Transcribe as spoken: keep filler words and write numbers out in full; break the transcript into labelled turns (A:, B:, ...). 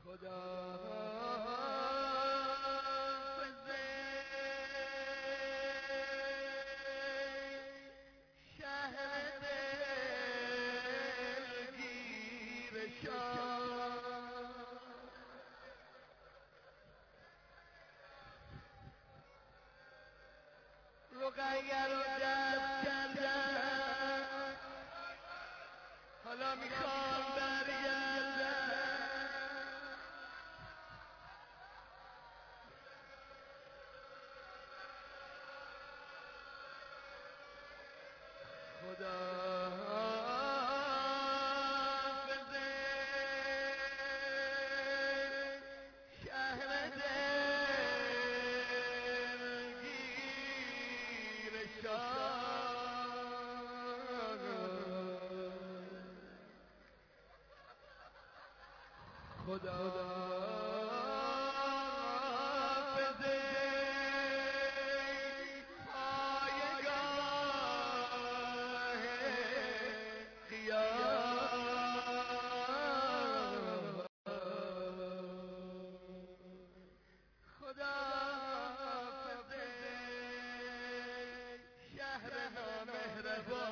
A: رقیه رو دست کردن، حالا میخوام برگردن. خدا خدا بده پایگاه خیال، خدا بده شهر نامهربان.